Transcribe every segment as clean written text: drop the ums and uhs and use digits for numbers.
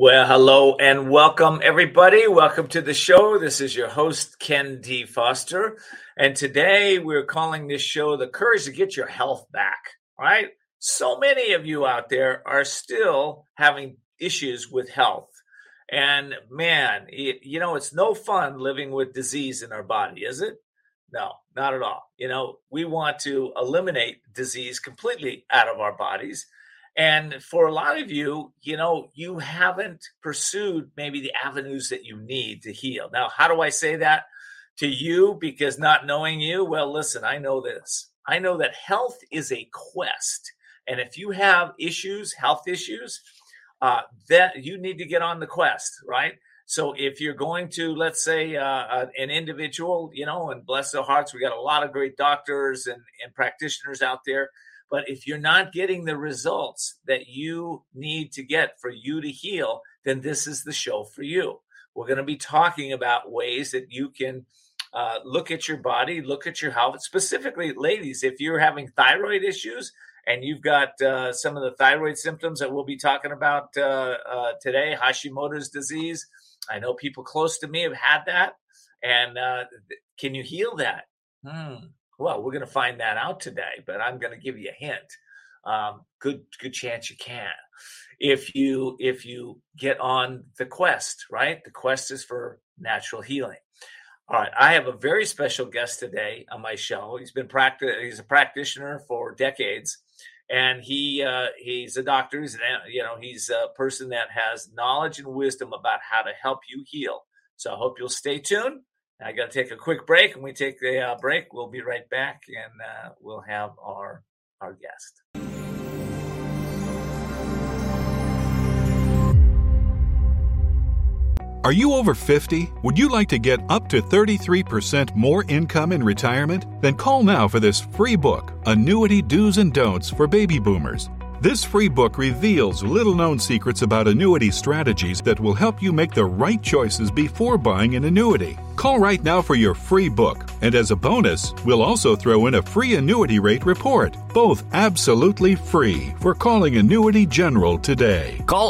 Well, hello and welcome, everybody. Welcome to the show. This is your host, Ken D. Foster. And today we're calling this show The Courage to Get Your Health Back. All right? So many of you out there are still having issues with health. And man, it's no fun living with disease in our body, is it? No, not at all. We want to eliminate disease completely out of our bodies. And for a lot of you, you haven't pursued maybe the avenues that you need to heal. Now, how do I say that to you? Because not knowing you, well, listen, I know this. I know that health is a quest. And if you have health issues, that you need to get on the quest, right? So if you're going to, let's say, an individual, and bless their hearts, we got a lot of great doctors and practitioners out there. But if you're not getting the results that you need to get for you to heal, then this is the show for you. We're going to be talking about ways that you can look at your body, look at your health. Specifically, ladies, if you're having thyroid issues and you've got some of the thyroid symptoms that we'll be talking about today, Hashimoto's disease. I know people close to me have had that. And can you heal that? Well, we're going to find that out today, but I'm going to give you a hint. Good chance you can. If you get on the quest, right? The quest is for natural healing. All right, I have a very special guest today on my show. He's a practitioner for decades, and he's a doctor. He's a person that has knowledge and wisdom about how to help you heal. So I hope you'll stay tuned. I got to take a quick break. When we take the break, we'll be right back, and we'll have our guest. Are you over 50? Would you like to get up to 33% more income in retirement? Then call now for this free book, Annuity Do's and Don'ts for Baby Boomers. This free book reveals little-known secrets about annuity strategies that will help you make the right choices before buying an annuity. Call right now for your free book, and as a bonus, we'll also throw in a free annuity rate report. Both absolutely free for calling Annuity General today. Call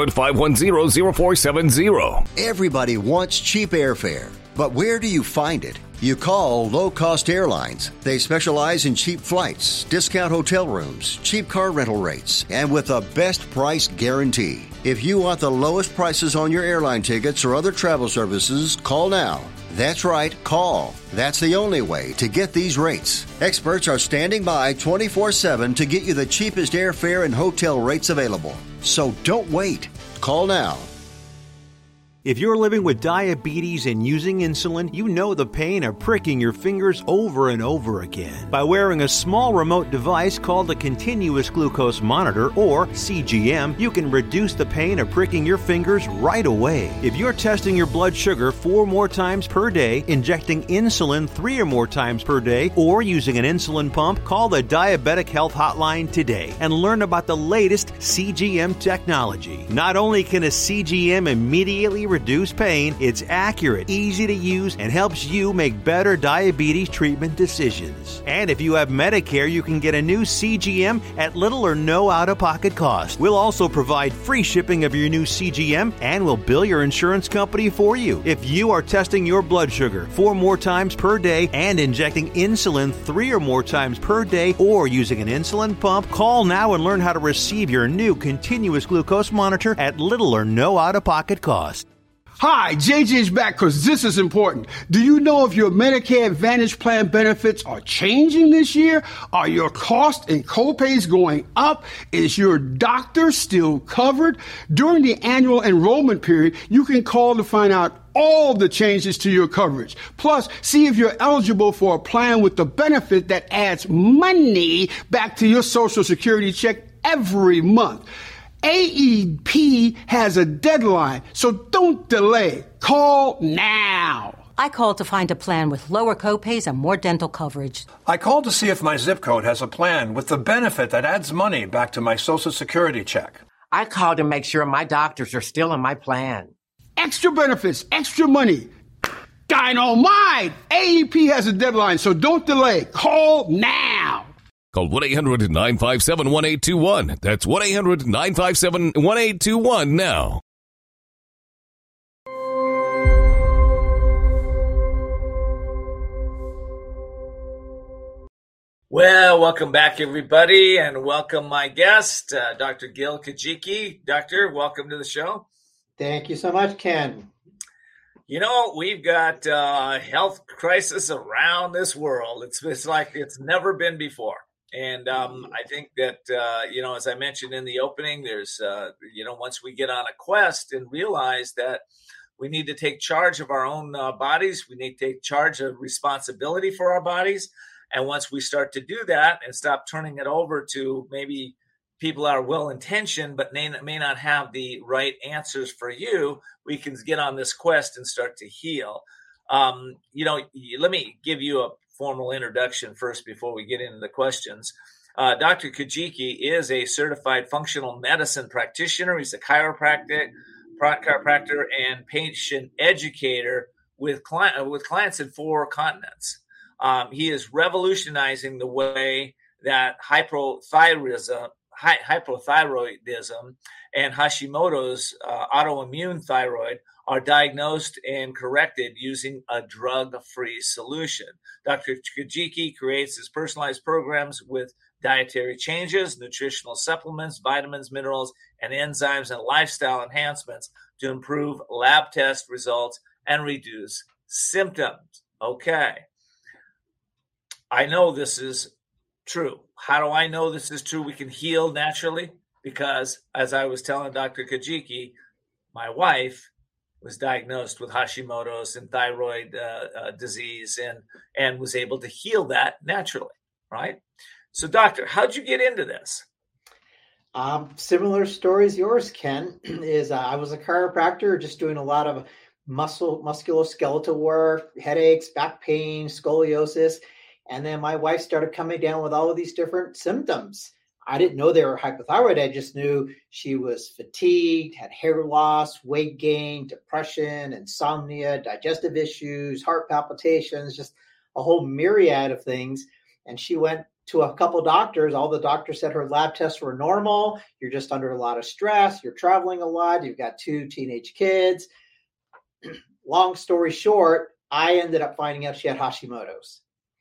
800-510-0470. Everybody wants cheap airfare, but where do you find it? You call Low Cost Airlines. They specialize in cheap flights, discount hotel rooms, cheap car rental rates, and with a best price guarantee. If you want the lowest prices on your airline tickets or other travel services, call now. That's right, call. That's the only way to get these rates. Experts are standing by 24/7 to get you the cheapest airfare and hotel rates available. So don't wait. Call now. If you're living with diabetes and using insulin, you know the pain of pricking your fingers over and over again. By wearing a small remote device called a continuous glucose monitor, or CGM, you can reduce the pain of pricking your fingers right away. If you're testing your blood sugar 4 more times per day, injecting insulin 3 or more times per day, or using an insulin pump, call the Diabetic Health Hotline today and learn about the latest CGM technology. Not only can a CGM immediately reduce pain, it's accurate, easy to use, and helps you make better diabetes treatment decisions. And if you have Medicare, you can get a new CGM at little or no out-of-pocket cost. We'll also provide free shipping of your new CGM, and we'll bill your insurance company for you. If you are testing your blood sugar 4 more times per day and injecting insulin 3 or more times per day, or using an insulin pump, call now and learn how to receive your new continuous glucose monitor at little or no out-of-pocket cost. Hi, JJ's back because this is important. Do you know if your Medicare Advantage plan benefits are changing this year? Are your costs and copays going up? Is your doctor still covered? During the annual enrollment period, you can call to find out all the changes to your coverage. Plus, see if you're eligible for a plan with the benefit that adds money back to your Social Security check every month. AEP has a deadline, so don't delay. Call now. I called to find a plan with lower copays and more dental coverage. I called to see if my zip code has a plan with the benefit that adds money back to my Social Security check. I called to make sure my doctors are still in my plan. Extra benefits, extra money. Dynamite! AEP has a deadline, so don't delay. Call now. Call 1-800-957-1821. That's 1-800-957-1821 now. Well, welcome back, everybody, and welcome my guest, Dr. Gil Kajiki. Doctor, welcome to the show. Thank you so much, Ken. You know, we've got a health crisis around this world. It's like it's never been before. And I think that, as I mentioned in the opening, there's, once we get on a quest and realize that we need to take charge of our own bodies, we need to take charge of responsibility for our bodies. And once we start to do that and stop turning it over to maybe people are well-intentioned but may not have the right answers for you, we can get on this quest and start to heal. Let me give you a formal introduction first before we get into the questions. Dr. Kajiki is a certified functional medicine practitioner. He's a chiropractor and patient educator with clients in 4 continents. He is revolutionizing the way that hypothyroidism and Hashimoto's autoimmune thyroid are diagnosed and corrected using a drug-free solution. Dr. Kajiki creates his personalized programs with dietary changes, nutritional supplements, vitamins, minerals, and enzymes and lifestyle enhancements to improve lab test results and reduce symptoms. Okay. I know this is true. How do I know this is true? We can heal naturally because, as I was telling Dr. Kajiki, my wife was diagnosed with Hashimoto's and thyroid disease and was able to heal that naturally, right? So, doctor, how'd you get into this? Similar story as yours, Ken, is I was a chiropractor just doing a lot of musculoskeletal work, headaches, back pain, scoliosis. And then my wife started coming down with all of these different symptoms. I didn't know they were hypothyroid. I just knew she was fatigued, had hair loss, weight gain, depression, insomnia, digestive issues, heart palpitations, just a whole myriad of things. And she went to a couple doctors. All the doctors said her lab tests were normal. You're just under a lot of stress. You're traveling a lot. You've got 2 teenage kids. Long story short, I ended up finding out she had Hashimoto's.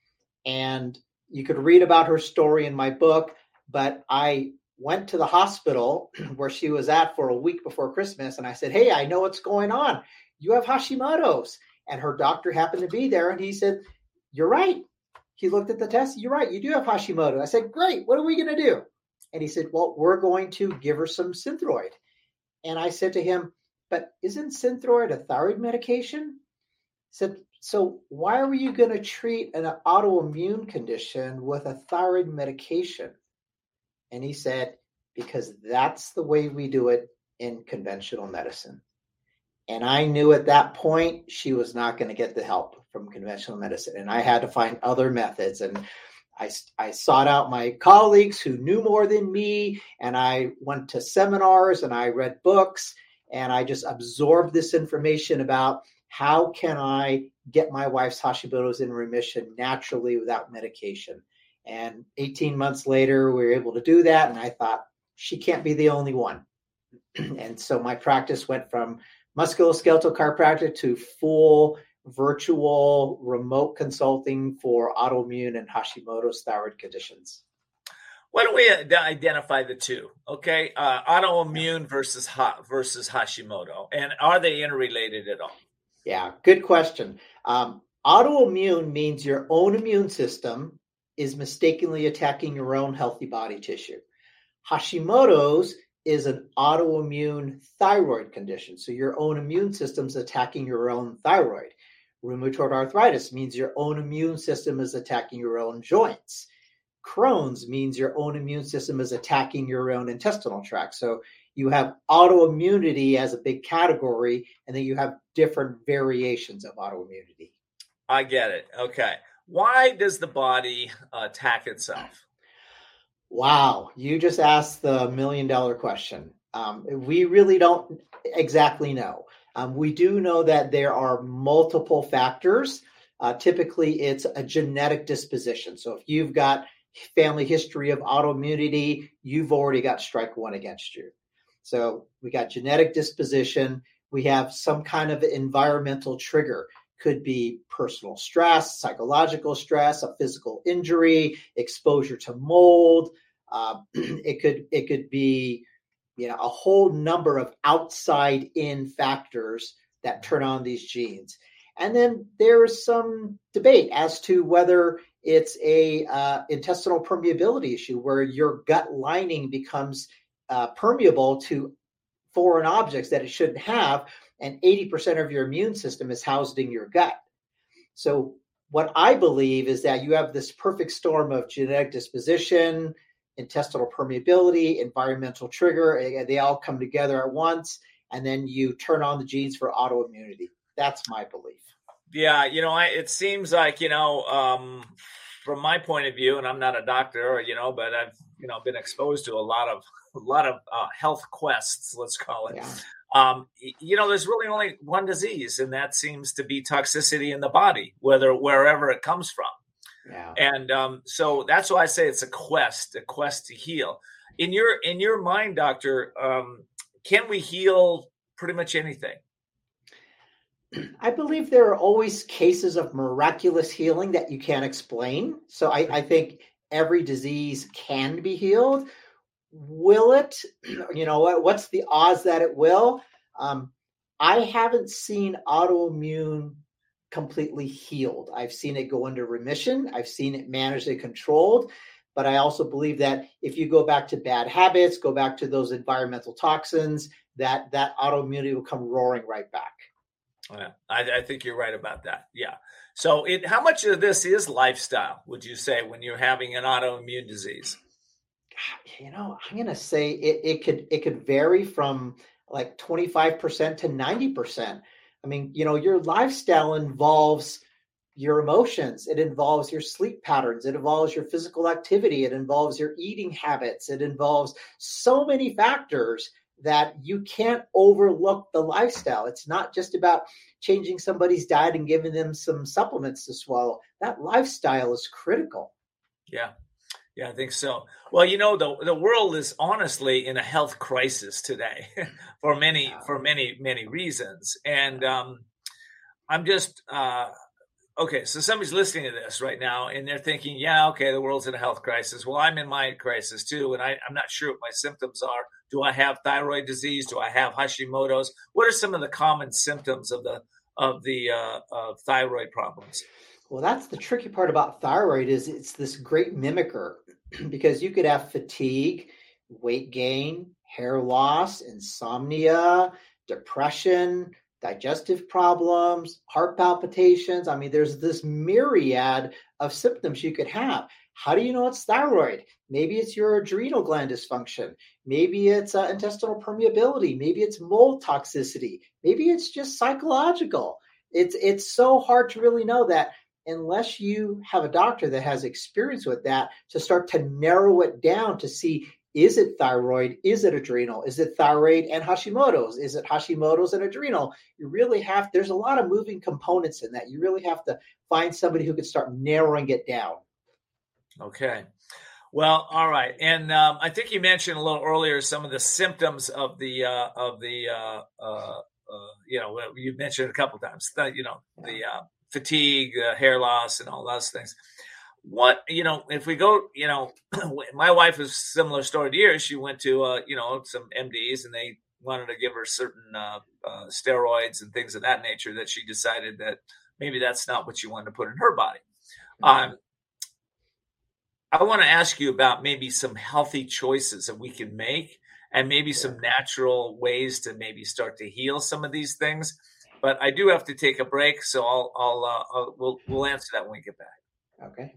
And you could read about her story in my book, but I went to the hospital where she was at for a week before Christmas. And I said, hey, I know what's going on. You have Hashimoto's. And her doctor happened to be there. And he said, you're right. He looked at the test. You're right. You do have Hashimoto. I said, great. What are we going to do? And he said, well, we're going to give her some Synthroid. And I said to him, but isn't Synthroid a thyroid medication? He said, so why are you going to treat an autoimmune condition with a thyroid medication? And he said, because that's the way we do it in conventional medicine. And I knew at that point she was not going to get the help from conventional medicine. And I had to find other methods. And I sought out my colleagues who knew more than me. And I went to seminars and I read books. And I just absorbed this information about how can I get my wife's Hashimoto's in remission naturally without medication. And 18 months later, we were able to do that. And I thought, she can't be the only one. And so my practice went from musculoskeletal chiropractic to full virtual remote consulting for autoimmune and Hashimoto's thyroid conditions. Why don't we identify the two? Okay, autoimmune versus Hashimoto, and are they interrelated at all? Yeah, good question. Autoimmune means your own immune system is mistakenly attacking your own healthy body tissue. Hashimoto's is an autoimmune thyroid condition. So your own immune system's attacking your own thyroid. Rheumatoid arthritis means your own immune system is attacking your own joints. Crohn's means your own immune system is attacking your own intestinal tract. So you have autoimmunity as a big category, and then you have different variations of autoimmunity. I get it. Okay. Why does the body attack itself? Wow. You just asked the $1 million question. We really don't exactly know. We do know that there are multiple factors. Typically, it's a genetic disposition. So if you've got family history of autoimmunity, you've already got strike one against you. So we got genetic disposition. We have some kind of environmental trigger. could be personal stress, psychological stress, a physical injury, exposure to mold. It could be, a whole number of outside in factors that turn on these genes. And then there is some debate as to whether it's a intestinal permeability issue where your gut lining becomes permeable to foreign objects that it shouldn't have, and 80% of your immune system is housed in your gut. So what I believe is that you have this perfect storm of genetic disposition, intestinal permeability, environmental trigger. They all come together at once, and then you turn on the genes for autoimmunity. That's my belief. Yeah, it seems like, from my point of view, and I'm not a doctor, but I've, been exposed to a lot of health quests, let's call it. Yeah. There's really only one disease, and that seems to be toxicity in the body, wherever it comes from. Yeah. And so that's why I say it's a quest to heal. In your mind, doctor, can we heal pretty much anything? I believe there are always cases of miraculous healing that you can't explain. So I think every disease can be healed. Will it? What's the odds that it will? I haven't seen autoimmune completely healed. I've seen it go into remission. I've seen it managed and controlled. But I also believe that if you go back to bad habits, go back to those environmental toxins, that autoimmunity will come roaring right back. Yeah, I think you're right about that. Yeah. So how much of this is lifestyle, would you say, when you're having an autoimmune disease? I'm going to say it could vary from like 25% to 90%. I mean, your lifestyle involves your emotions. It involves your sleep patterns. It involves your physical activity. It involves your eating habits. It involves so many factors that you can't overlook the lifestyle. It's not just about changing somebody's diet and giving them some supplements to swallow. That lifestyle is critical. Yeah. Yeah, I think so. Well, the world is honestly in a health crisis today for many reasons. And I'm just, okay, so somebody's listening to this right now and they're thinking, yeah, okay, the world's in a health crisis. Well, I'm in my crisis too. And I'm not sure what my symptoms are. Do I have thyroid disease? Do I have Hashimoto's? What are some of the common symptoms of the thyroid problems? Well, that's the tricky part about thyroid is it's this great mimicker because you could have fatigue, weight gain, hair loss, insomnia, depression, digestive problems, heart palpitations. I mean, there's this myriad of symptoms you could have. How do you know it's thyroid? Maybe it's your adrenal gland dysfunction. Maybe it's intestinal permeability. Maybe it's mold toxicity. Maybe it's just psychological. It's so hard to really know that unless you have a doctor that has experience with that to start to narrow it down to see, is it thyroid? Is it adrenal? Is it thyroid and Hashimoto's? Is it Hashimoto's and adrenal? There's a lot of moving components in that. You really have to find somebody who can start narrowing it down. Okay. Well, all right. And I think you mentioned a little earlier some of the symptoms of the you mentioned a couple of times, the fatigue, hair loss, and all those things. What, if we go, my wife was a similar story to yours. She went to, some MDs and they wanted to give her certain steroids and things of that nature that she decided that maybe that's not what she wanted to put in her body. Mm-hmm. I want to ask you about maybe some healthy choices that we can make and maybe some natural ways to maybe start to heal some of these things. But I do have to take a break, so we'll answer that when we get back. Okay.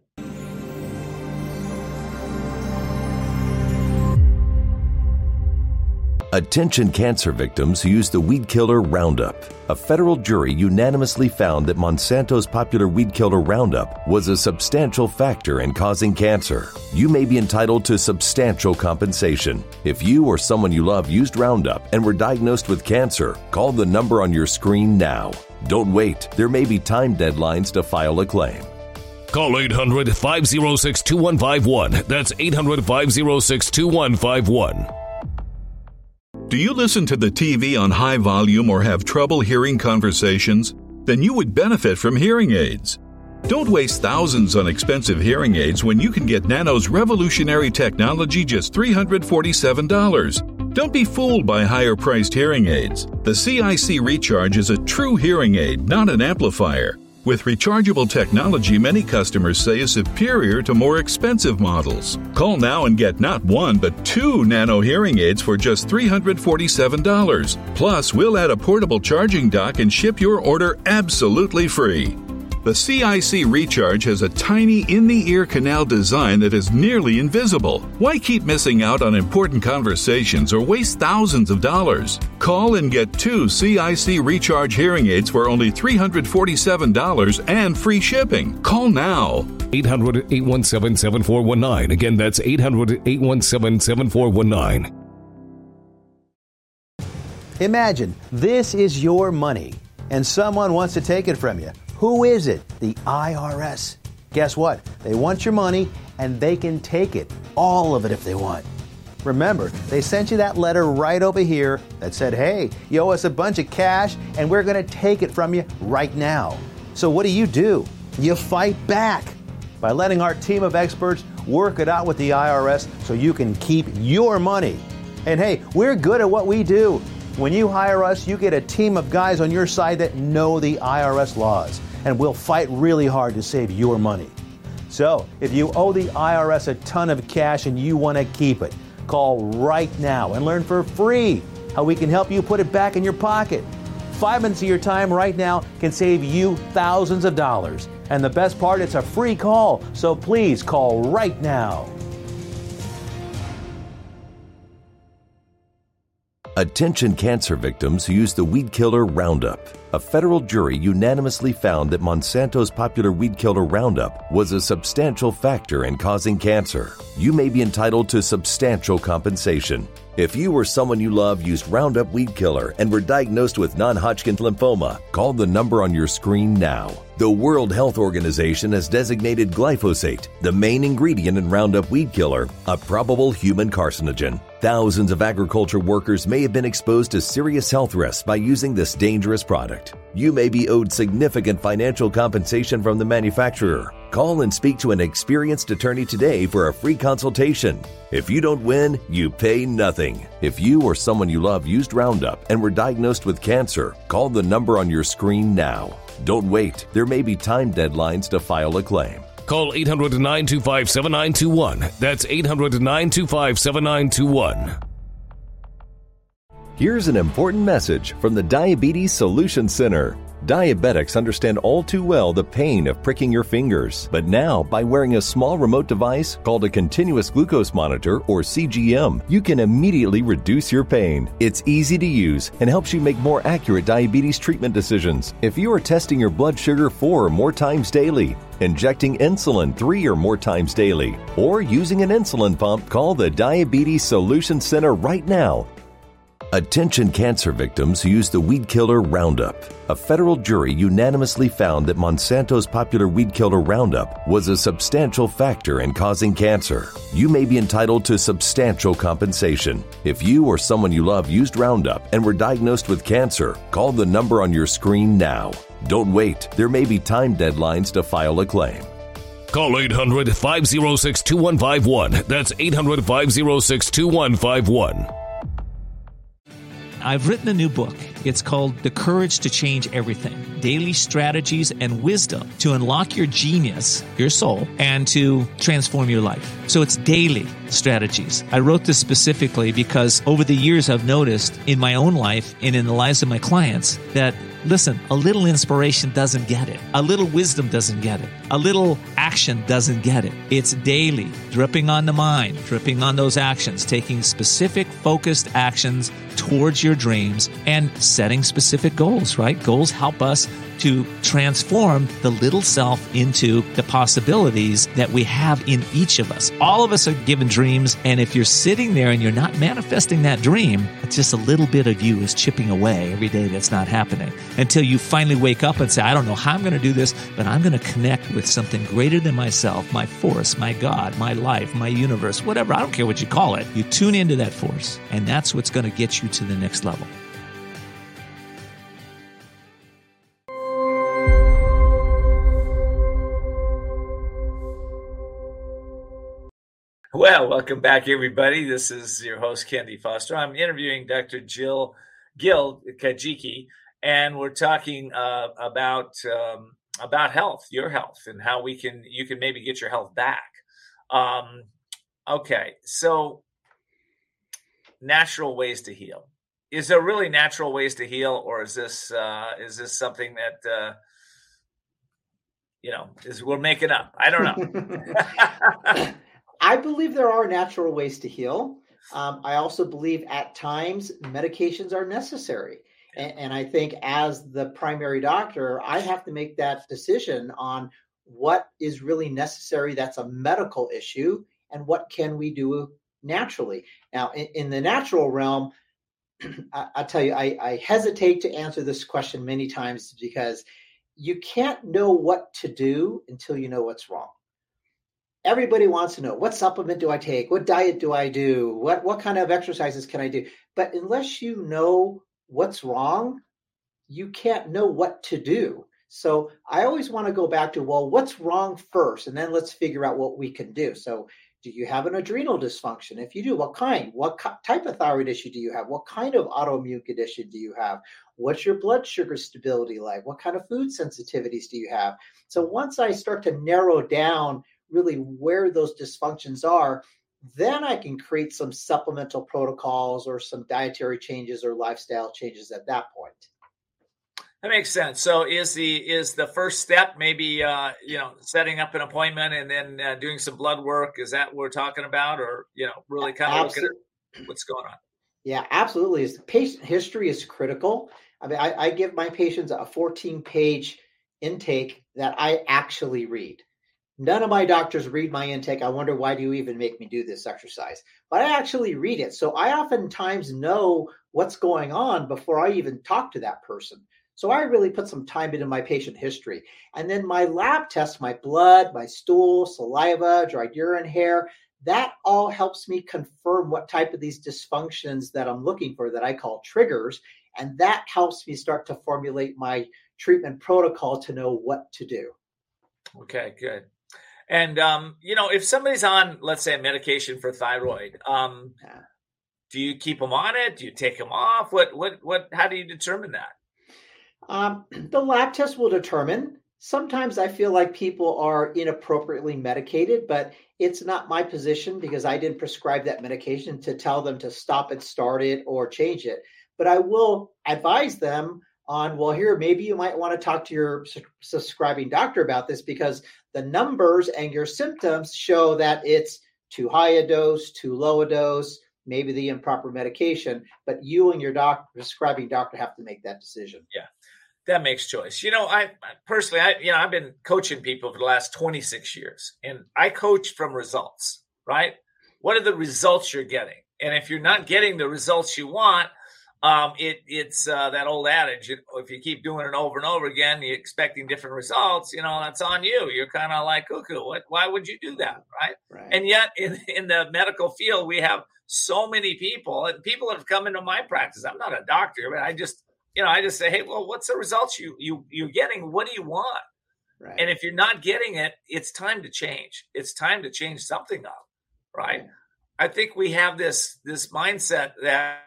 Attention cancer victims who use the weed killer Roundup. A federal jury unanimously found that Monsanto's popular weed killer Roundup was a substantial factor in causing cancer. You may be entitled to substantial compensation. If you or someone you love used Roundup and were diagnosed with cancer, call the number on your screen now. Don't wait. There may be time deadlines to file a claim. Call 800-506-2151. That's 800-506-2151. Do you listen to the TV on high volume or have trouble hearing conversations? then you would benefit from hearing aids. Don't waste thousands on expensive hearing aids when you can get Nano's revolutionary technology just $347. Don't be fooled by higher-priced hearing aids. The CIC Recharge is a true hearing aid, not an amplifier. With rechargeable technology, many customers say is superior to more expensive models. Call now and get not one, but 2 Nano hearing aids for just $347. Plus, we'll add a portable charging dock and ship your order absolutely free. The CIC Recharge has a tiny in-the-ear canal design that is nearly invisible. Why keep missing out on important conversations or waste thousands of dollars? Call and get 2 CIC Recharge hearing aids for only $347 and free shipping. Call now. 800-817-7419. Again, that's 800-817-7419. Imagine this is your money and someone wants to take it from you. Who is it? The IRS. Guess what? They want your money and they can take it. All of it if they want. Remember, they sent you that letter right over here that said, hey, you owe us a bunch of cash and we're going to take it from you right now. So what do? You fight back by letting our team of experts work it out with the IRS so you can keep your money. And hey, we're good at what we do. When you hire us, you get a team of guys on your side that know the IRS laws, and we'll fight really hard to save your money. So, if you owe the IRS a ton of cash and you want to keep it, call right now and learn for free how we can help you put it back in your pocket. 5 minutes of your time right now can save you thousands of dollars. And the best part, it's a free call, so please call right now. Attention cancer victims who use the weed killer Roundup. A federal jury unanimously found that Monsanto's popular weed killer Roundup was a substantial factor in causing cancer. You may be entitled to substantial compensation. If you or someone you love used Roundup weed killer and were diagnosed with non-Hodgkin's lymphoma, call the number on your screen now. The World Health Organization has designated glyphosate, the main ingredient in Roundup weed killer, a probable human carcinogen. Thousands of agriculture workers may have been exposed to serious health risks by using this dangerous product. You may be owed significant financial compensation from the manufacturer. Call and speak to an experienced attorney today for a free consultation. If you don't win, you pay nothing. If you or someone you love used Roundup and were diagnosed with cancer, call the number on your screen now. Don't wait. There may be time deadlines to file a claim. Call 800-925-7921. That's 800-925-7921. Here's an important message from the Diabetes Solution Center. Diabetics understand all too well the pain of pricking your fingers, but now by wearing a small remote device called a continuous glucose monitor or CGM, you can immediately reduce your pain. It's easy to use and helps you make more accurate diabetes treatment decisions. If you are testing your blood sugar 4 or more times daily, injecting insulin 3 or more times daily, or using an insulin pump, call the Diabetes Solution Center right now. Attention cancer victims who use the weed killer Roundup. A federal jury unanimously found that Monsanto's popular weed killer Roundup was a substantial factor in causing cancer. You may be entitled to substantial compensation. If you or someone you love used Roundup and were diagnosed with cancer, call the number on your screen now. Don't wait. There may be time deadlines to file a claim. Call 800-506-2151. That's 800-506-2151. I've written a new book. It's called The Courage to Change Everything, Daily Strategies and Wisdom to Unlock Your Genius, your soul, and to transform your life. So it's daily strategies. I wrote this specifically because over the years I've noticed in my own life and in the lives of my clients that, listen, a little inspiration doesn't get it. A little wisdom doesn't get it. A little action doesn't get it. It's daily, dripping on the mind, dripping on those actions, taking specific focused actions towards your dreams and setting specific goals, right? Goals help us to transform the little self into the possibilities that we have in each of us. All of us are given dreams, and if you're sitting there and you're not manifesting that dream, it's just a little bit of you is chipping away every day that's not happening until you finally wake up and say, I don't know how I'm going to do this, but I'm going to connect with something greater than myself, my force, my God, my life, my universe, whatever. I don't care what you call it. You tune into that force, and that's what's going to get you to the next level. Well, welcome back, everybody. This is your host, Ken D. Foster. I'm interviewing Dr. Gil Kajiki, and we're talking about health, your health, and how you can maybe get your health back. Okay, so natural ways to heal. Is there really natural ways to heal, or is this something that we're making up? I don't know. I believe there are natural ways to heal. I also believe at times medications are necessary. And I think as the primary doctor, I have to make that decision on what is really necessary that's a medical issue and what can we do naturally. Now, in the natural realm, I'll tell you, I hesitate to answer this question many times because you can't know what to do until you know what's wrong. Everybody wants to know, what supplement do I take? What diet do I do? What kind of exercises can I do? But unless you know what's wrong, you can't know what to do. So I always want to go back to, well, what's wrong first? And then let's figure out what we can do. So do you have an adrenal dysfunction? If you do, what kind? What type of thyroid issue do you have? What kind of autoimmune condition do you have? What's your blood sugar stability like? What kind of food sensitivities do you have? So once I start to narrow down really where those dysfunctions are, then I can create some supplemental protocols or some dietary changes or lifestyle changes at that point. That makes sense. So is the first step maybe setting up an appointment and then doing some blood work? Is that what we're talking about, or really kind of looking at what's going on? Yeah, absolutely. The patient history is critical. I mean, I give my patients a 14-page intake that I actually read. None of my doctors read my intake. I wonder, why do you even make me do this exercise? But I actually read it. So I oftentimes know what's going on before I even talk to that person. So I really put some time into my patient history. And then my lab tests, my blood, my stool, saliva, dried urine, hair, that all helps me confirm what type of these dysfunctions that I'm looking for that I call triggers. And that helps me start to formulate my treatment protocol to know what to do. Okay, good. And, if somebody's on, let's say, a medication for thyroid, do you keep them on it? Do you take them off? How do you determine that? The lab test will determine. Sometimes I feel like people are inappropriately medicated, but it's not my position because I didn't prescribe that medication to tell them to stop it, start it, or change it. But I will advise them on, well, here, maybe you might want to talk to your prescribing doctor about this because the numbers and your symptoms show that it's too high a dose, too low a dose, maybe the improper medication, but you and your prescribing doctor have to make that decision. Yeah, that makes choice. I personally, I've been coaching people for the last 26 years, and I coach from results, right? What are the results you're getting? And if you're not getting the results you want, it's that old adage, if you keep doing it over and over again, you're expecting different results, that's on you. You're kind of like cuckoo. Why would you do that? Right. And yet in the medical field, we have so many people that have come into my practice. I'm not a doctor, but I just say, hey, well, what's the results you're getting? What do you want? Right. And if you're not getting it, it's time to change. It's time to change something up. Right. Yeah. I think we have this mindset that,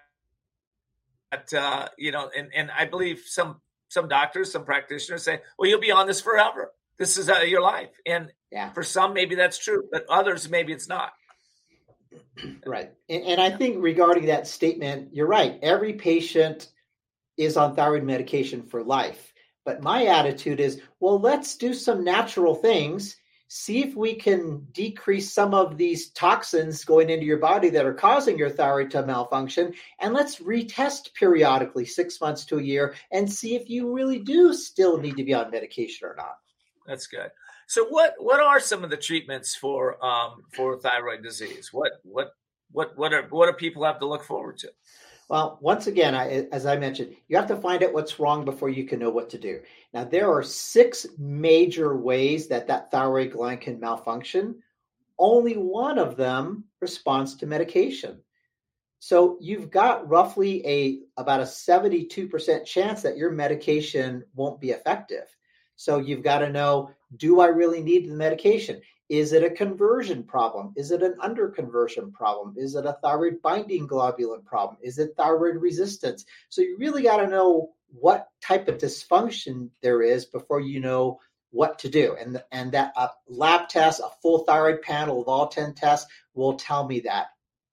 and I believe some doctors, some practitioners say, well, you'll be on this forever. This is your life. And for some, maybe that's true, but others, maybe it's not. Right. And I think regarding that statement, you're right. Every patient is on thyroid medication for life. But my attitude is, well, let's do some natural things. See if we can decrease some of these toxins going into your body that are causing your thyroid to malfunction. And let's retest periodically, 6 months to a year, and see if you really do still need to be on medication or not. That's good. So what are some of the treatments for thyroid disease? What do people have to look forward to? Well, once again, as I mentioned, you have to find out what's wrong before you can know what to do. Now, there are 6 major ways that thyroid gland can malfunction. Only one of them responds to medication. So you've got roughly about a 72% chance that your medication won't be effective. So you've got to know, do I really need the medication? Is it a conversion problem? Is it an underconversion problem? Is it a thyroid binding globulin problem? Is it thyroid resistance? So you really got to know what type of dysfunction there is before you know what to do. And that lab test, a full thyroid panel of all 10 tests will tell me that.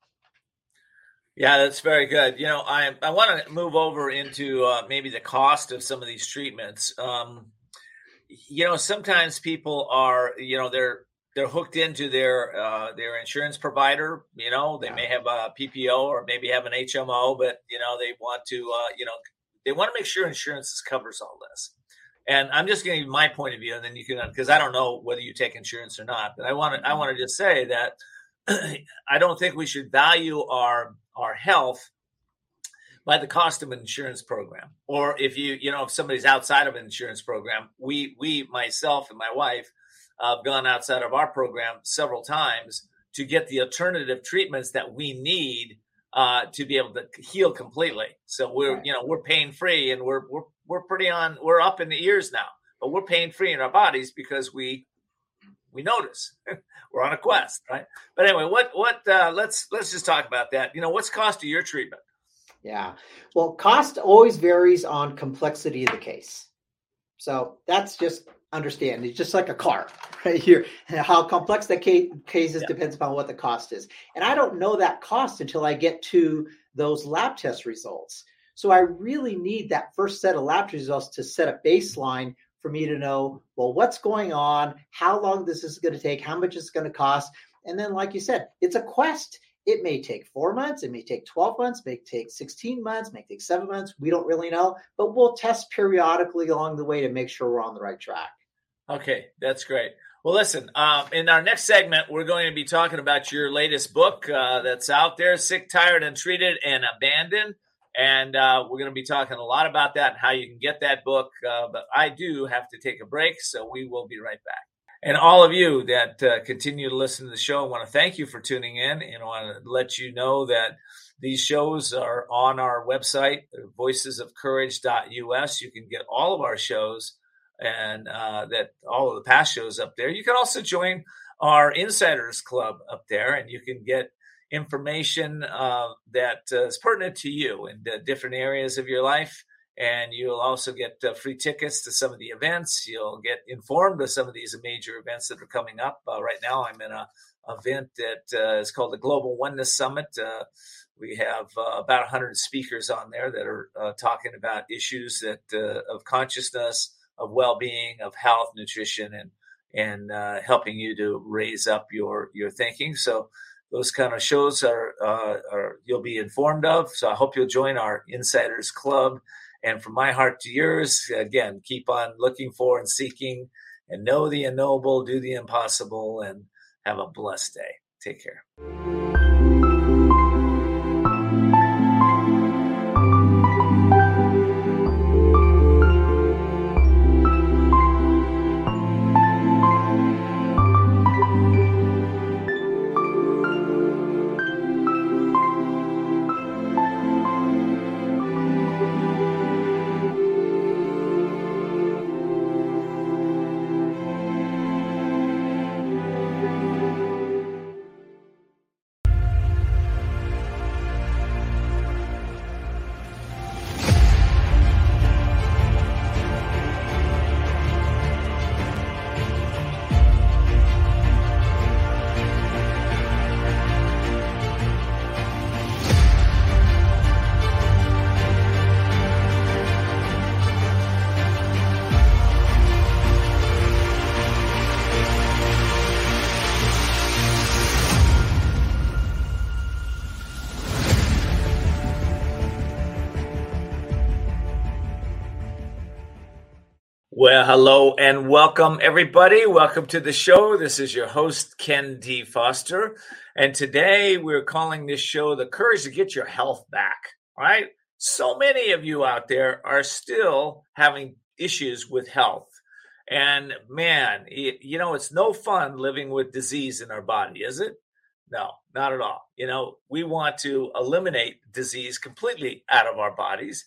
Yeah, that's very good. I want to move over into maybe the cost of some of these treatments. Sometimes people are, they're hooked into their insurance provider. They may have a PPO or maybe have an HMO, but they want to they want to make sure insurance covers all this. And I'm just going to give my point of view, and then you can, because I don't know whether you take insurance or not. But I want to just say that I don't think we should value our health by the cost of an insurance program. Or if if somebody's outside of an insurance program, we myself and my wife have gone outside of our program several times to get the alternative treatments that we need to be able to heal completely. So we're pain free, and we're up in the years now, but we're pain free in our bodies because we notice we're on a quest, right? But anyway, let's just talk about that. What's the cost of your treatment? Yeah. Well, cost always varies on complexity of the case. So that's just understand. It's just like a car right here. How complex that case is depends upon what the cost is. And I don't know that cost until I get to those lab test results. So I really need that first set of lab results to set a baseline for me to know, well, what's going on, how long this is going to take, how much it's going to cost. And then, like you said, it's a quest. It may take 4 months. It may take 12 months, may take 16 months, may take 7 months. We don't really know, but we'll test periodically along the way to make sure we're on the right track. Okay, that's great. Well, listen, in our next segment, we're going to be talking about your latest book that's out there, Sick, Tired, Untreated, and Abandoned. And we're going to be talking a lot about that and how you can get that book. But I do have to take a break, so we will be right back. And all of you that continue to listen to the show, I want to thank you for tuning in. And I want to let you know that these shows are on our website, voicesofcourage.us. You can get all of our shows and that all of the past shows up there. You can also join our Insiders Club up there, and you can get information that is pertinent to you in the different areas of your life. And you'll also get free tickets to some of the events. You'll get informed of some of these major events that are coming up. Right now, I'm in an event that is called the Global Oneness Summit. We have about 100 speakers on there that are talking about issues of consciousness, of well-being, of health, nutrition, and helping you to raise up your thinking. So those kind of shows are you'll be informed of. So I hope you'll join our Insiders Club. And from my heart to yours, again, keep on looking for and seeking, and know the unknowable, do the impossible, and have a blessed day. Take care. Well, hello and welcome, everybody. Welcome to the show. This is your host, Ken D. Foster. And today we're calling this show The Courage to Get Your Health Back, right? So many of you out there are still having issues with health. And man, it's no fun living with disease in our body, is it? No, not at all. We want to eliminate disease completely out of our bodies.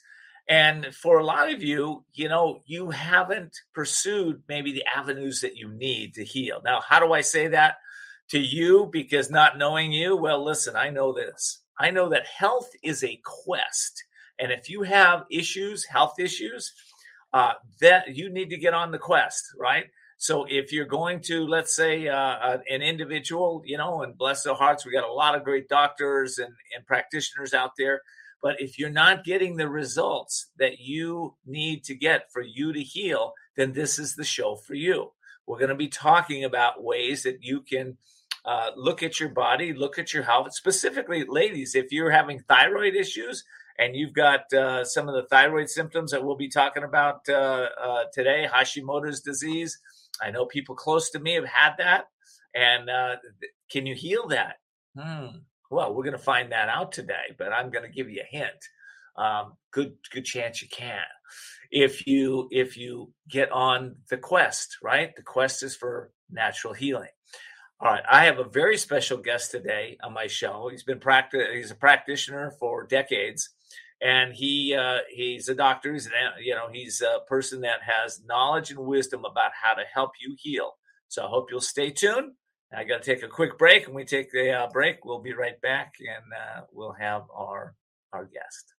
And for a lot of you, you haven't pursued maybe the avenues that you need to heal. Now, how do I say that to you? Because not knowing you, well, listen, I know this. I know that health is a quest. And if you have issues, health issues, that you need to get on the quest, right? So if you're going to, let's say, an individual, and bless their hearts, we got a lot of great doctors and practitioners out there. But if you're not getting the results that you need to get for you to heal, then this is the show for you. We're going to be talking about ways that you can look at your body, look at your health. Specifically, ladies, if you're having thyroid issues and you've got some of the thyroid symptoms that we'll be talking about today, Hashimoto's disease. I know people close to me have had that. And can you heal that? Well, we're going to find that out today, but I'm going to give you a hint. Good chance you can. If you get on the quest, right? The quest is for natural healing. All right, I have a very special guest today on my show. He's a practitioner for decades, and he's a doctor. He's a person that has knowledge and wisdom about how to help you heal. So I hope you'll stay tuned. I got to take a quick break. When we take the break, we'll be right back, and we'll have our guest.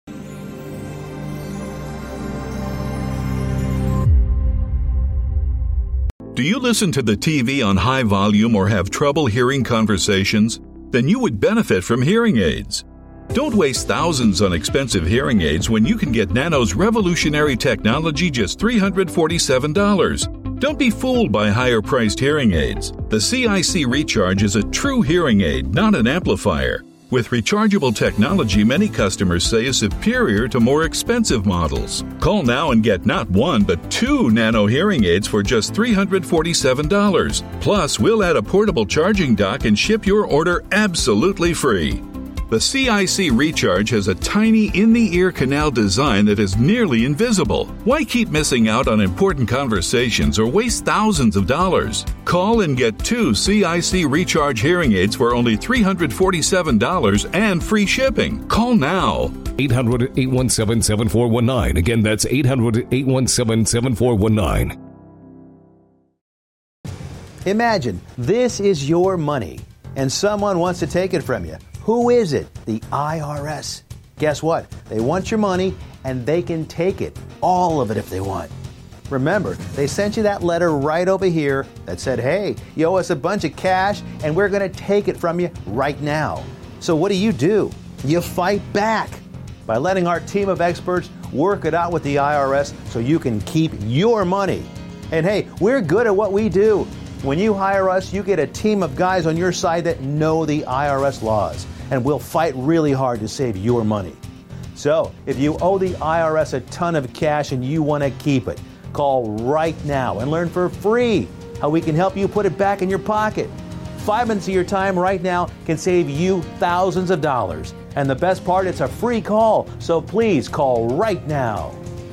Do you listen to the TV on high volume or have trouble hearing conversations? Then you would benefit from hearing aids. Don't waste thousands on expensive hearing aids when you can get Nano's revolutionary technology just $347. Don't be fooled by higher-priced hearing aids. The CIC Recharge is a true hearing aid, not an amplifier. With rechargeable technology, many customers say is superior to more expensive models. Call now and get not one, but 2 Nano hearing aids for just $347. Plus, we'll add a portable charging dock and ship your order absolutely free. The CIC Recharge has a tiny in-the-ear canal design that is nearly invisible. Why keep missing out on important conversations or waste thousands of dollars? Call and get 2 CIC Recharge hearing aids for only $347 and free shipping. Call now. 800-817-7419. Again, that's 800-817-7419. Imagine this is your money and someone wants to take it from you. Who is it? The IRS. Guess what? They want your money and they can take it. All of it if they want. Remember, they sent you that letter right over here that said, hey, you owe us a bunch of cash and we're going to take it from you right now. So what do? You fight back by letting our team of experts work it out with the IRS so you can keep your money. And hey, we're good at what we do. When you hire us, you get a team of guys on your side that know the IRS laws, and we'll fight really hard to save your money. So, if you owe the IRS a ton of cash and you want to keep it, call right now and learn for free how we can help you put it back in your pocket. 5 minutes of your time right now can save you thousands of dollars. And the best part, it's a free call, so please call right now.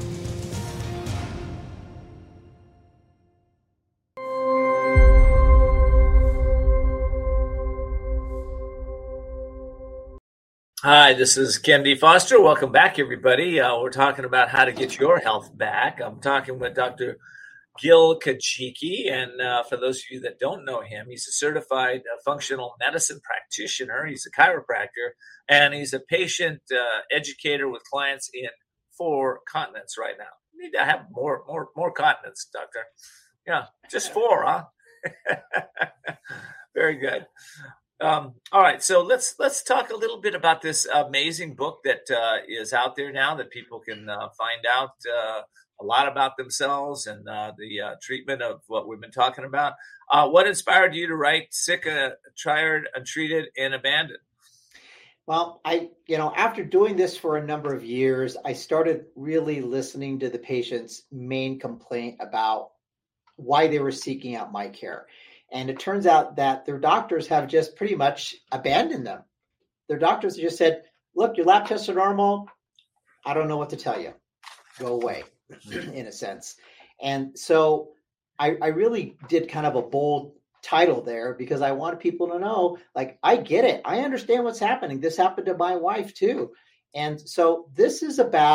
Hi, this is Ken D. Foster. Welcome back, everybody. We're talking about how to get your health back. I'm talking with Dr. Gil Kajiki, and for those of you that don't know him, he's a certified functional medicine practitioner. He's a chiropractor, and he's a patient educator with clients in 4 continents right now. We need to have more continents, doctor. Yeah, just 4, huh? Very good. All right, so let's talk a little bit about this amazing book that is out there now that people can find out a lot about themselves and the treatment of what we've been talking about. What inspired you to write Sick, Tired, Untreated, and Abandoned? Well, after doing this for a number of years, I started really listening to the patient's main complaint about why they were seeking out my care. And it turns out that their doctors have just pretty much abandoned them. Their doctors just said, look, your lab tests are normal. I don't know what to tell you. Go away, in a sense. And so I really did kind of a bold title there because I wanted people to know, like, I get it. I understand what's happening. This happened to my wife too. And so this is about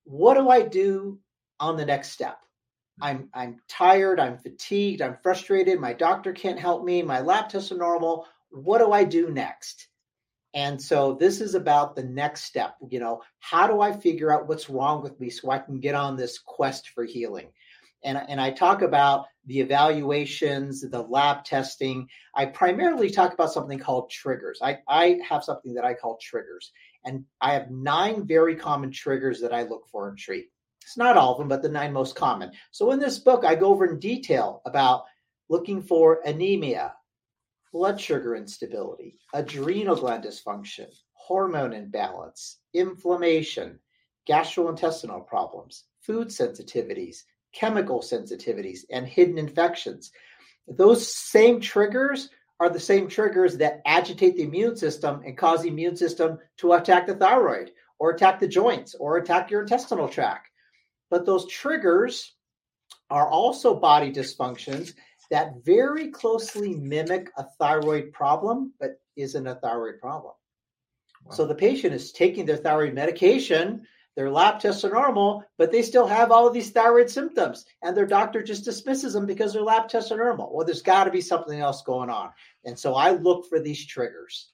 what do I do on the next step? I'm tired, I'm fatigued, I'm frustrated, my doctor can't help me, my lab tests are normal. What do I do next? And so this is about the next step. How do I figure out what's wrong with me so I can get on this quest for healing? And I talk about the evaluations, the lab testing. I primarily talk about something called triggers. I have something that I call triggers. And I have 9 very common triggers that I look for and treat. It's not all of them, but the 9 most common. So in this book, I go over in detail about looking for anemia, blood sugar instability, adrenal gland dysfunction, hormone imbalance, inflammation, gastrointestinal problems, food sensitivities, chemical sensitivities, and hidden infections. Those same triggers are the same triggers that agitate the immune system and cause the immune system to attack the thyroid or attack the joints or attack your intestinal tract. But those triggers are also body dysfunctions that very closely mimic a thyroid problem, but isn't a thyroid problem. Wow. So the patient is taking their thyroid medication, their lab tests are normal, but they still have all of these thyroid symptoms, and their doctor just dismisses them because their lab tests are normal. Well, there's got to be something else going on. And so I look for these triggers.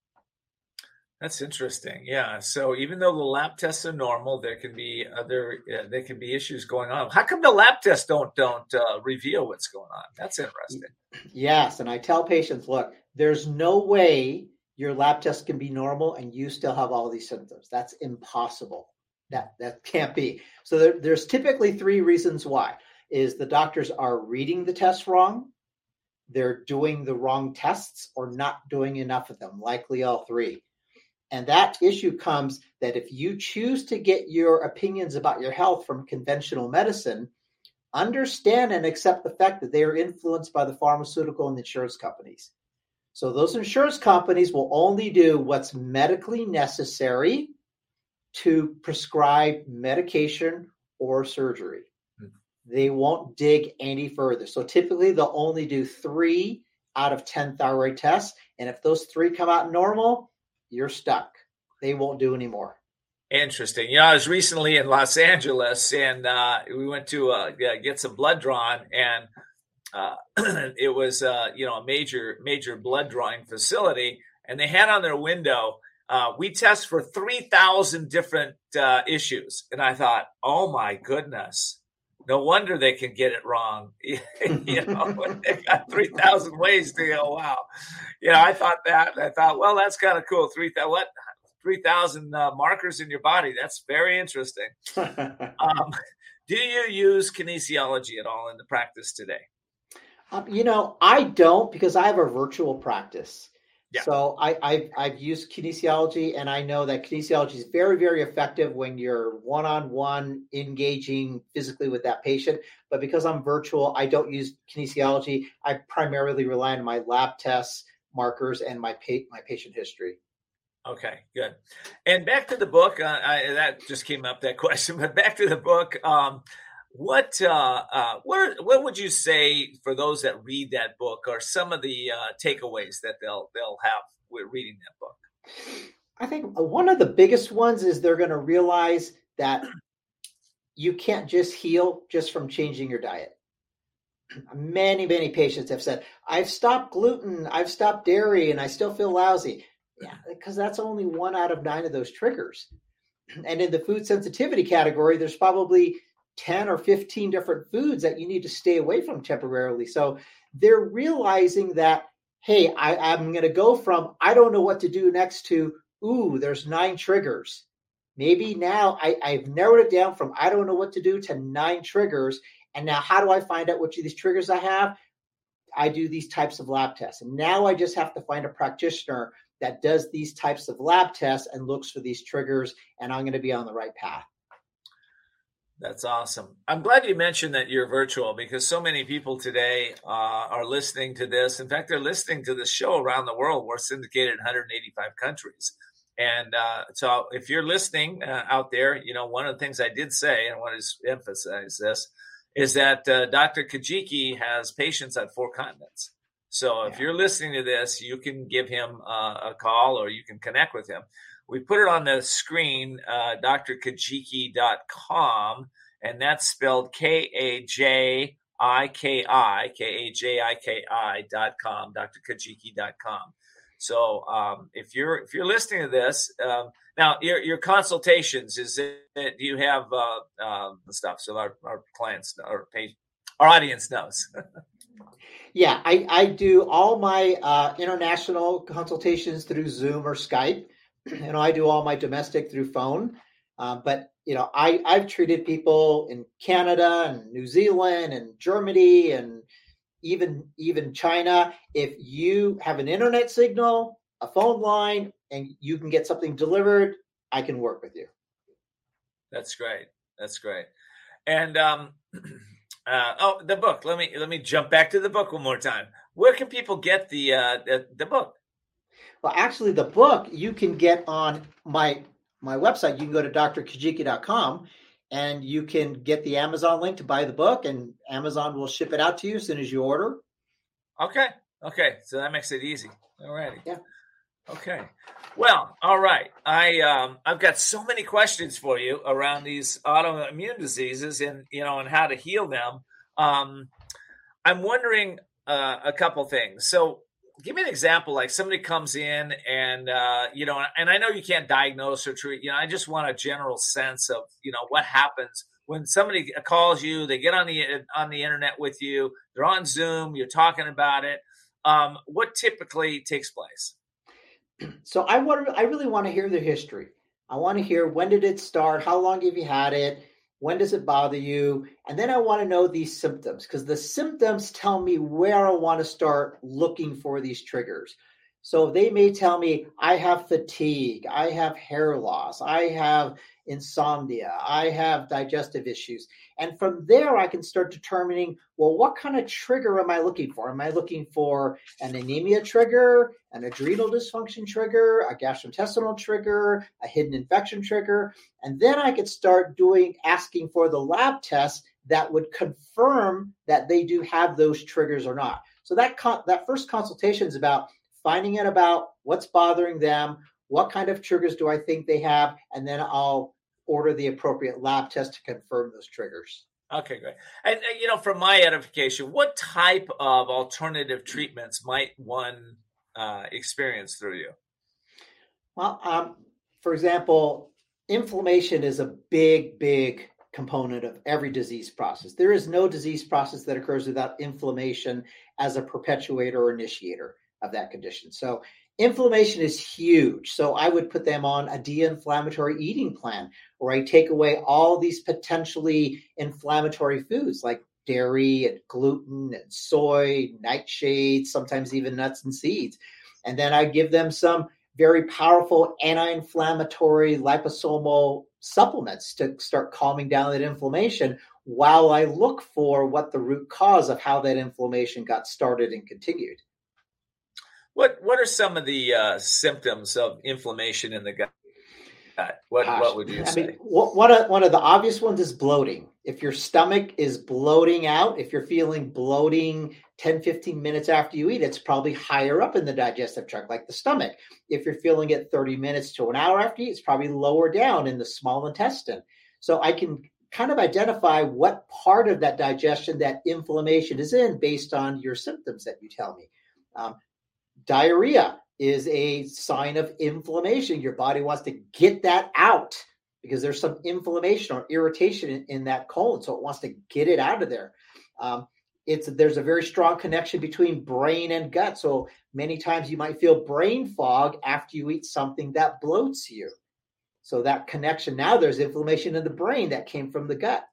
That's interesting. Yeah. So even though the lab tests are normal, there can be issues going on. How come the lab tests don't reveal what's going on? That's interesting. Yes. And I tell patients, look, there's no way your lab test can be normal and you still have all these symptoms. That's impossible. That can't be. So there's typically 3 reasons why. Is the doctors are reading the tests wrong, they're doing the wrong tests, or not doing enough of them, likely all 3. And that issue comes that if you choose to get your opinions about your health from conventional medicine, understand and accept the fact that they are influenced by the pharmaceutical and insurance companies. So those insurance companies will only do what's medically necessary to prescribe medication or surgery. They won't dig any further. So typically they'll only do 3 out of 10 thyroid tests. And if those 3 come out normal, you're stuck. They won't do any more. Interesting. I was recently in Los Angeles, and we went to get some blood drawn, and it was a major blood drawing facility, and they had on their window, we test for 3,000 different issues. And I thought, oh my goodness, no wonder they can get it wrong. They got 3,000 ways to go. Wow. I thought, well, that's kind of cool. 3,000 markers in your body. That's very interesting. Do you use kinesiology at all in the practice today? I don't, because I have a virtual practice. Yeah. So I've used kinesiology, and I know that kinesiology is very, very effective when you're one-on-one engaging physically with that patient. But because I'm virtual, I don't use kinesiology. I primarily rely on my lab tests, markers, and my patient history. Okay, good. And back to the book, that just came up, that question, but back to the book. What would you say for those that read that book are some of the takeaways that they'll have with reading that book? I think one of the biggest ones is they're going to realize that you can't just heal just from changing your diet. Many, many patients have said, I've stopped gluten, I've stopped dairy, and I still feel lousy. Yeah, because that's only 1 out of 9 of those triggers. And in the food sensitivity category, there's probably 10 or 15 different foods that you need to stay away from temporarily. So they're realizing that, hey, I'm going to go from, I don't know what to do next to, there's 9 triggers. Maybe now I've narrowed it down from, I don't know what to do to 9 triggers. And now how do I find out which of these triggers I have? I do these types of lab tests. And now I just have to find a practitioner that does these types of lab tests and looks for these triggers, and I'm going to be on the right path. That's awesome. I'm glad you mentioned that you're virtual, because so many people today are listening to this. In fact, they're listening to this show around the world. We're syndicated in 185 countries. And so if you're listening out there, one of the things I did say, and I want to emphasize this, is that Dr. Kajiki has patients on 4 continents. So if you're listening to this, you can give him a call or you can connect with him. We put it on the screen, drkajiki.com, and that's spelled KAJIKI.com, drkajiki.com. So if you're listening to this, now your consultations, do you have the stuff so our clients or our audience knows? Yeah, I do all my international consultations through Zoom or Skype. I do all my domestic through phone. But I've treated people in Canada and New Zealand and Germany and even China. If you have an internet signal, a phone line, and you can get something delivered, I can work with you. That's great. And the book. Let me jump back to the book one more time. Where can people get the book? Well, actually, the book you can get on my website. You can go to drkajiki.com and you can get the Amazon link to buy the book, and Amazon will ship it out to you as soon as you order. Okay. So that makes it easy. All righty. Yeah. Okay. Well, all right. I've got so many questions for you around these autoimmune diseases and how to heal them. I'm wondering a couple things. So give me an example, like somebody comes in and, and I know you can't diagnose or treat, I just want a general sense of, what happens when somebody calls you, they get on the internet with you, they're on Zoom, you're talking about it. What typically takes place? So I really want to hear the history. I want to hear, when did it start? How long have you had it? When does it bother you? And then I want to know these symptoms, because the symptoms tell me where I want to start looking for these triggers. So they may tell me, I have fatigue, I have hair loss, I have insomnia, I have digestive issues. And from there, I can start determining, well, what kind of trigger am I looking for? Am I looking for an anemia trigger, an adrenal dysfunction trigger, a gastrointestinal trigger, a hidden infection trigger? And then I could start asking for the lab tests that would confirm that they do have those triggers or not. So that first consultation is about finding out about what's bothering them, what kind of triggers do I think they have, and then I'll order the appropriate lab test to confirm those triggers. Okay, great. And, for my edification, what type of alternative treatments might one experience through you? Well, for example, inflammation is a big component of every disease process. There is no disease process that occurs without inflammation as a perpetuator or initiator of that condition. So inflammation is huge. So I would put them on a de-inflammatory eating plan, where I take away all these potentially inflammatory foods like dairy and gluten and soy, nightshades, sometimes even nuts and seeds. And then I give them some very powerful anti-inflammatory liposomal supplements to start calming down that inflammation, while I look for what the root cause of how that inflammation got started and continued. What are some of the symptoms of inflammation in the gut? What would you say? One of the obvious ones is bloating. If your stomach is bloating out, if you're feeling bloating 10, 15 minutes after you eat, it's probably higher up in the digestive tract, like the stomach. If you're feeling it 30 minutes to an hour after you eat, it's probably lower down in the small intestine. So I can kind of identify what part of that digestion that inflammation is in based on your symptoms that you tell me. Diarrhea is a sign of inflammation. Your body wants to get that out because there's some inflammation or irritation in that colon, so it wants to get it out of there. There's a very strong connection between brain and gut. So many times you might feel brain fog after you eat something that bloats you. So that connection, now there's inflammation in the brain that came from the gut.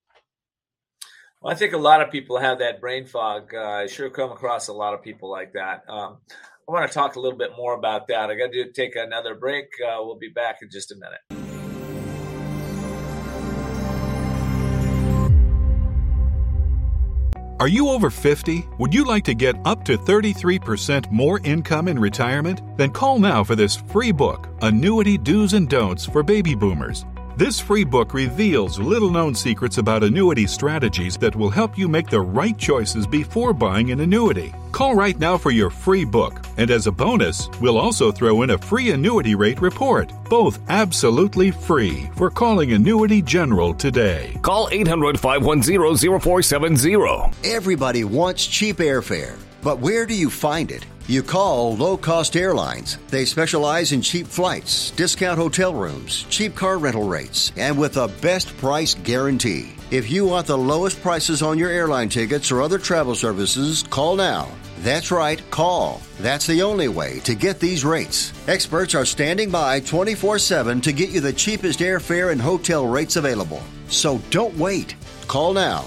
Well, I think a lot of people have that brain fog. I sure come across a lot of people like that. I want to talk a little bit more about that. I got to take another break. We'll be back in just a minute. Are you over 50? Would you like to get up to 33% more income in retirement? Then call now for this free book, Annuity Do's and Don'ts for Baby Boomers. This free book reveals little-known secrets about annuity strategies that will help you make the right choices before buying an annuity. Call right now for your free book, and as a bonus, we'll also throw in a free annuity rate report, both absolutely free for calling Annuity General today. Call 800-510-0470. Everybody wants cheap airfare, but where do you find it? You call Low Cost Airlines. They specialize in cheap flights, discount hotel rooms, cheap car rental rates, and with a best price guarantee. If you want the lowest prices on your airline tickets or other travel services, call now. That's right, call. That's the only way to get these rates. Experts are standing by 24/7 to get you the cheapest airfare and hotel rates available. So don't wait. Call now.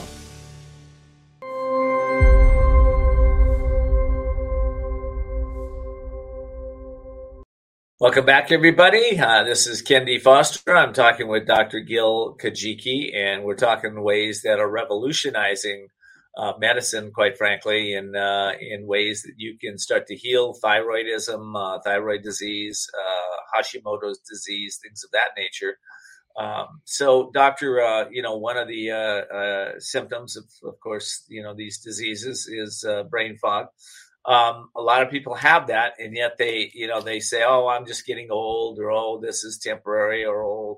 Welcome back, everybody. This is Ken D. Foster. I'm talking with Dr. Gil Kajiki, and we're talking ways that are revolutionizing medicine, quite frankly, in ways that you can start to heal thyroidism, thyroid disease, Hashimoto's disease, things of that nature. So, Doctor, one of the symptoms of course, these diseases is brain fog. A lot of people have that, and yet they say, "Oh, I'm just getting old," or "Oh, this is temporary," or "Oh,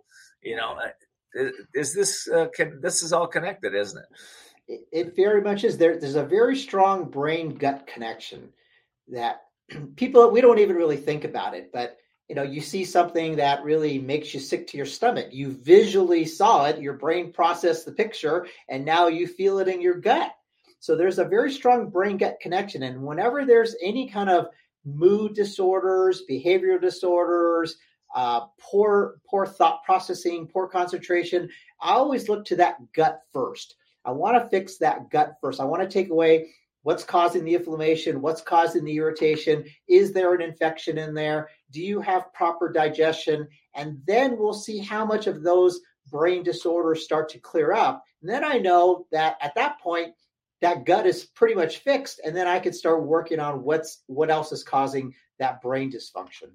is this this is all connected, isn't it?" It very much is. There's a very strong brain-gut connection that people, we don't even really think about it, but you see something that really makes you sick to your stomach. You visually saw it, your brain processed the picture, and now you feel it in your gut. So there's a very strong brain-gut connection. And whenever there's any kind of mood disorders, behavioral disorders, poor thought processing, poor concentration, I always look to that gut first. I want to fix that gut first. I want to take away what's causing the inflammation, what's causing the irritation. Is there an infection in there? Do you have proper digestion? And then we'll see how much of those brain disorders start to clear up. And then I know that at that point, that gut is pretty much fixed, and then I could start working on what else is causing that brain dysfunction.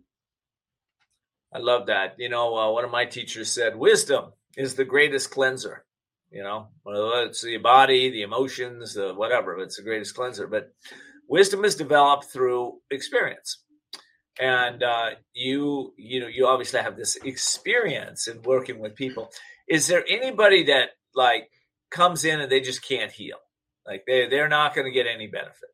I love that. One of my teachers said, wisdom is the greatest cleanser. It's the body, the emotions, whatever. It's the greatest cleanser. But wisdom is developed through experience. And you obviously have this experience in working with people. Is there anybody that comes in and they just can't heal? They're not going to get any benefit?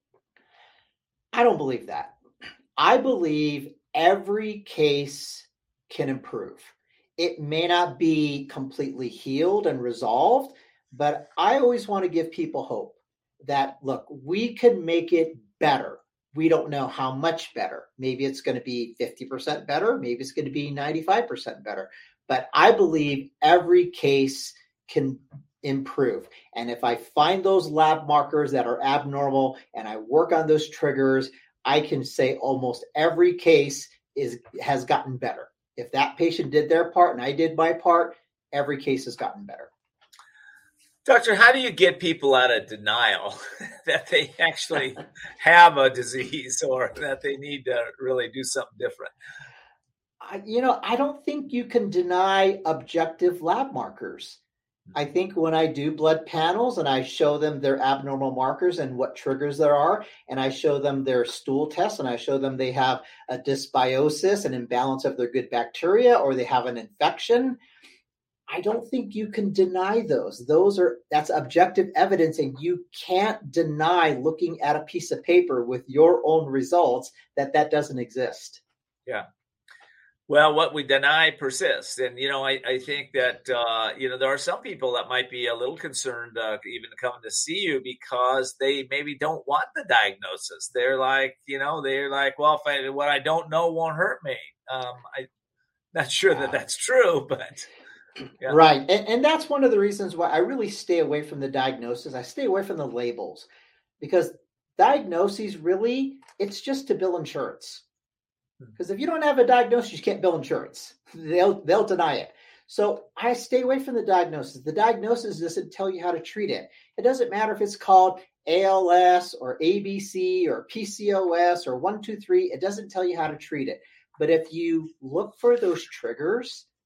I don't believe that. I believe every case can improve. It may not be completely healed and resolved, but I always want to give people hope that, look, we can make it better. We don't know how much better. Maybe it's going to be 50% better. Maybe it's going to be 95% better. But I believe every case can improve. And if I find those lab markers that are abnormal and I work on those triggers, I can say almost every case has gotten better. If that patient did their part and I did my part, every case has gotten better. Doctor, how do you get people out of denial that they actually have a disease or that they need to really do something different? I don't think you can deny objective lab markers. I think when I do blood panels and I show them their abnormal markers and what triggers there are, and I show them their stool tests and I show them they have a dysbiosis, an imbalance of their good bacteria, or they have an infection, I don't think you can deny those. That's objective evidence, and you can't deny looking at a piece of paper with your own results that doesn't exist. Yeah. Well, what we deny persists. And, I think that, there are some people that might be a little concerned even coming to see you because they maybe don't want the diagnosis. They're like, well, what I don't know won't hurt me. I'm not sure that that's true, but. Yeah. Right. And that's one of the reasons why I really stay away from the diagnosis. I stay away from the labels because diagnoses really, it's just to bill insurance. Because if you don't have a diagnosis, you can't bill insurance. They'll deny it. So I stay away from the diagnosis. The diagnosis doesn't tell you how to treat it. It doesn't matter if it's called ALS or ABC or PCOS or 1, 2, 3. It doesn't tell you how to treat it. But if you look for those triggers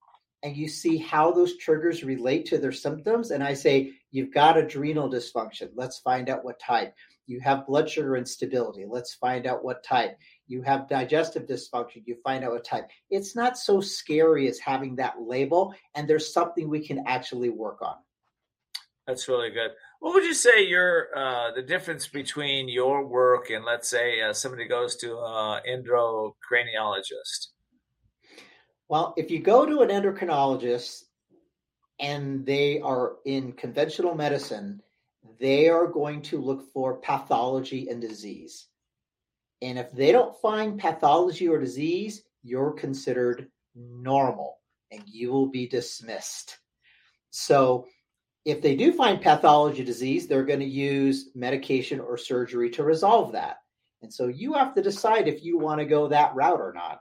and you see how those triggers relate to their symptoms. And I say, you've got adrenal dysfunction. Let's find out what type. You have blood sugar instability. Let's find out what type. You have digestive dysfunction. You find out what type. It's not so scary as having that label, and there's something we can actually work on. That's really good. What would you say the difference between your work and, let's say, somebody goes to an endocrinologist? Well, if you go to an endocrinologist and they are in conventional medicine, they are going to look for pathology and disease. And if they don't find pathology or disease, you're considered normal and you will be dismissed. So if they do find pathology disease, they're going to use medication or surgery to resolve that. And so you have to decide if you want to go that route or not.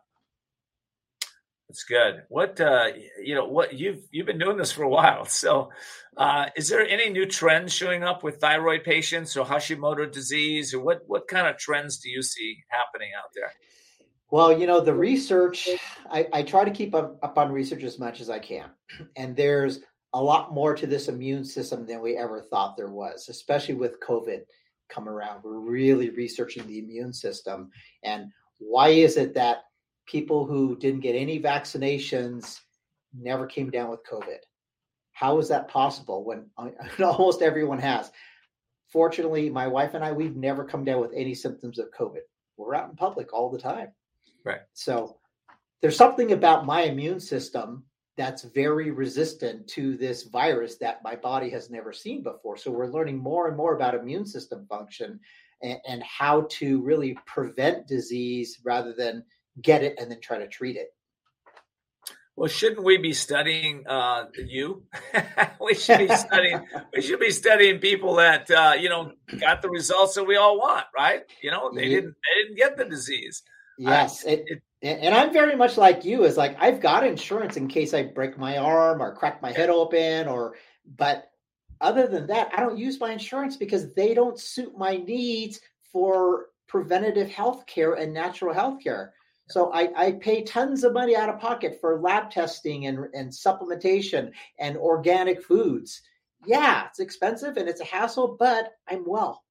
That's good. What you've been doing this for a while. So is there any new trends showing up with thyroid patients or Hashimoto disease, or what kind of trends do you see happening out there? Well, the research, I try to keep up on research as much as I can. And there's a lot more to this immune system than we ever thought there was, especially with COVID come around. We're really researching the immune system. And why is it that people who didn't get any vaccinations never came down with COVID? How is that possible when almost everyone has? Fortunately, my wife and I, we've never come down with any symptoms of COVID. We're out in public all the time. Right. So there's something about my immune system that's very resistant to this virus that my body has never seen before. So we're learning more and more about immune system function and how to really prevent disease rather than get it and then try to treat it. Well, shouldn't we be studying you? we should be studying people that got the results that we all want, right? They didn't get the disease. Yes. And I'm very much like you, is like, I've got insurance in case I break my arm or crack my head open, but other than that, I don't use my insurance because they don't suit my needs for preventative health care and natural health care. So I pay tons of money out of pocket for lab testing and supplementation and organic foods. Yeah, it's expensive and it's a hassle, but I'm well.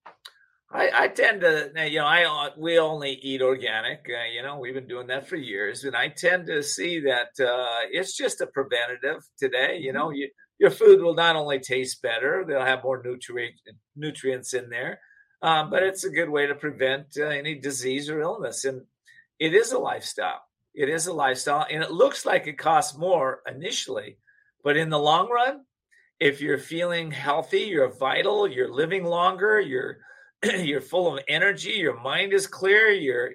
I tend to, we only eat organic. We've been doing that for years, and I tend to see that it's just a preventative today. Your food will not only taste better, they'll have more nutrients in there, but it's a good way to prevent any disease or illness. And it is a lifestyle. It is a lifestyle, and it looks like it costs more initially, but in the long run, if you're feeling healthy, you're vital, you're living longer, you're full of energy, your mind is clear,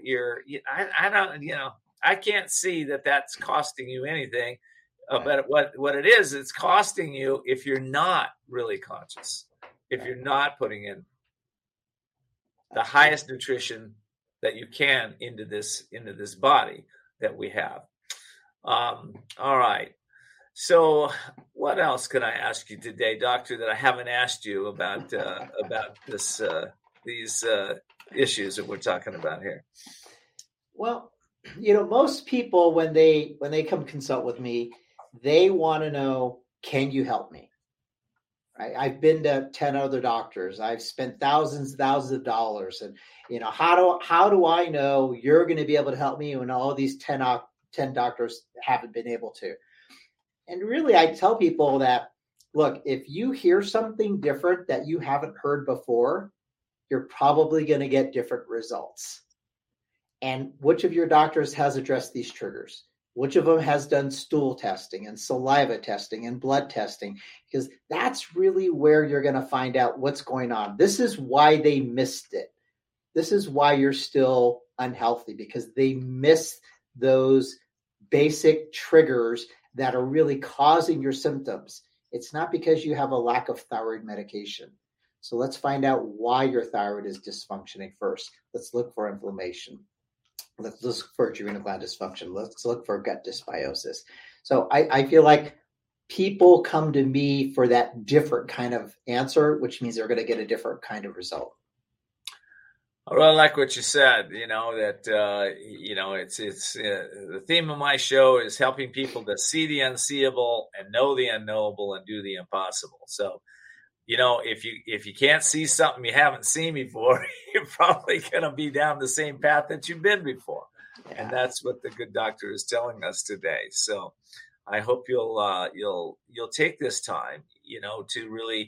I can't see that that's costing you anything. But what it is, it's costing you if you're not really conscious, if you're not putting in the highest nutrition that you can into this body that we have. All right. So what else can I ask you today, Doctor, that I haven't asked you about this these issues that we're talking about here? Well, most people when they come consult with me, they want to know, can you help me? Right? I've been to 10 other doctors. I've spent thousands of dollars. And, how do I know you're going to be able to help me when all these 10 doctors haven't been able to? And really, I tell people that, look, if you hear something different that you haven't heard before, you're probably going to get different results. And which of your doctors has addressed these triggers? Which of them has done stool testing and saliva testing and blood testing? Because that's really where you're going to find out what's going on. This is why they missed it. This is why you're still unhealthy, because they miss those basic triggers that are really causing your symptoms. It's not because you have a lack of thyroid medication. So let's find out why your thyroid is dysfunctioning first. Let's look for inflammation. Let's look for adrenal gland dysfunction. Let's look for gut dysbiosis. So I feel like people come to me for that different kind of answer, which means they're going to get a different kind of result. I really like what you said, that, it's the theme of my show is helping people to see the unseeable and know the unknowable and do the impossible. So, if you can't see something you haven't seen before, you're probably going to be down the same path that you've been before. Yeah. And that's what the good doctor is telling us today. So I hope you'll take this time, to really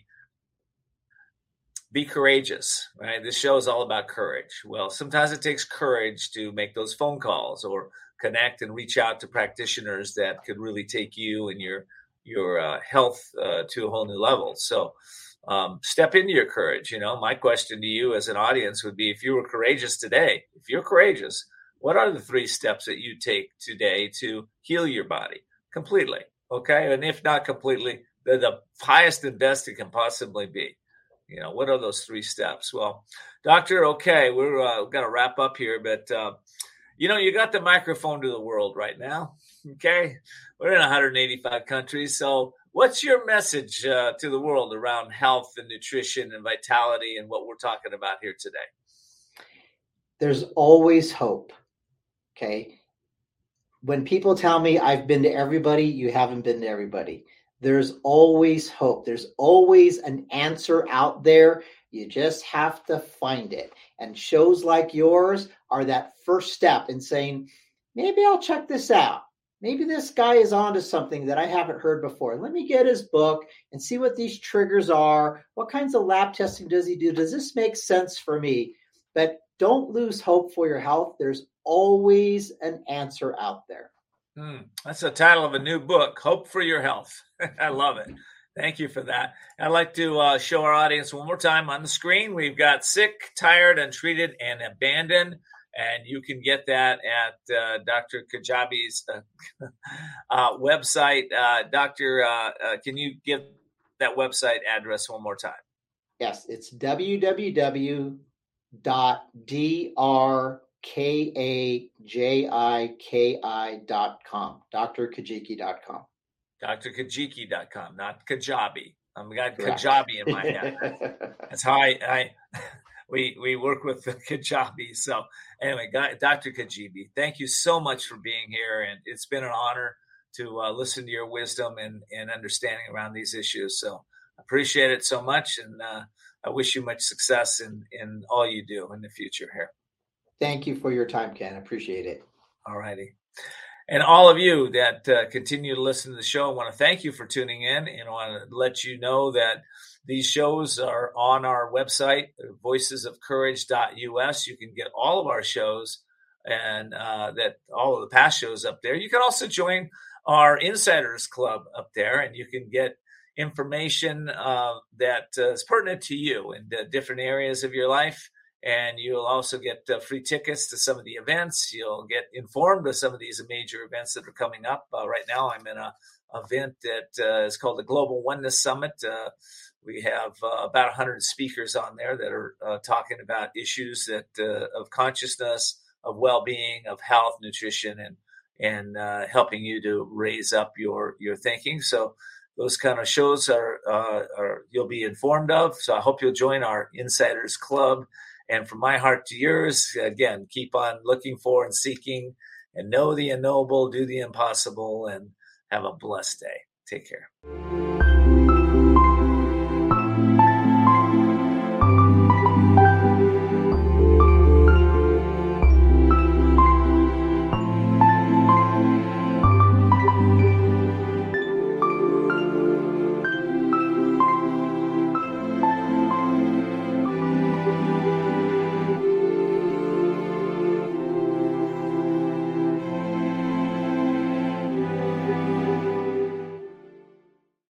be courageous, right? This show is all about courage. Well, sometimes it takes courage to make those phone calls or connect and reach out to practitioners that could really take you and your health to a whole new level. So step into your courage. My question to you as an audience would be, if you were courageous today, if you're courageous, what are the 3 steps that you take today to heal your body completely? Okay. And if not completely, they're the highest and best it can possibly be. What are those 3 steps? Well, doctor, okay, we're going to wrap up here, but you got the microphone to the world right now. Okay. We're in 185 countries. So what's your message to the world around health and nutrition and vitality and what we're talking about here today? There's always hope. Okay. When people tell me I've been to everybody, you haven't been to everybody. There's always hope. There's always an answer out there. You just have to find it. And shows like yours are that first step in saying, maybe I'll check this out. Maybe this guy is onto something that I haven't heard before. Let me get his book and see what these triggers are. What kinds of lab testing does he do? Does this make sense for me? But don't lose hope for your health. There's always an answer out there. That's the title of a new book, Hope for Your Health. I love it. Thank you for that. I'd like to show our audience one more time on the screen. We've got Sick, Tired, Untreated, and Abandoned. And you can get that at Dr. Kajabi's website. Doctor, can you give that website address one more time? Yes, it's www.drkajiki.com, drkajiki.com. drkajiki.com, not Kajabi. I've got Kajabi in my head. That's how we work with the Kajabi. So anyway, Dr. Kajibi, thank you so much for being here. And it's been an honor to listen to your wisdom and understanding around these issues. So I appreciate it so much. And I wish you much success in all you do in the future here. Thank you for your time, Ken. I appreciate it. All righty. And all of you that continue to listen to the show, I want to thank you for tuning in, and I want to let you know that these shows are on our website, voicesofcourage.us. You can get all of our shows and that all of the past shows up there. You can also join our Insiders Club up there, and you can get information that is pertinent to you in different areas of your life. And you'll also get free tickets to some of the events. You'll get informed of some of these major events that are coming up. Right now, I'm in an event that is called the Global Oneness Summit. We have about 100 speakers on there that are talking about issues of consciousness, of well-being, of health, nutrition, and helping you to raise up your thinking. So those kind of shows are you'll be informed of. So I hope you'll join our Insiders Club. And from my heart to yours, again, keep on looking for and seeking and know the unknowable, do the impossible, and have a blessed day. Take care.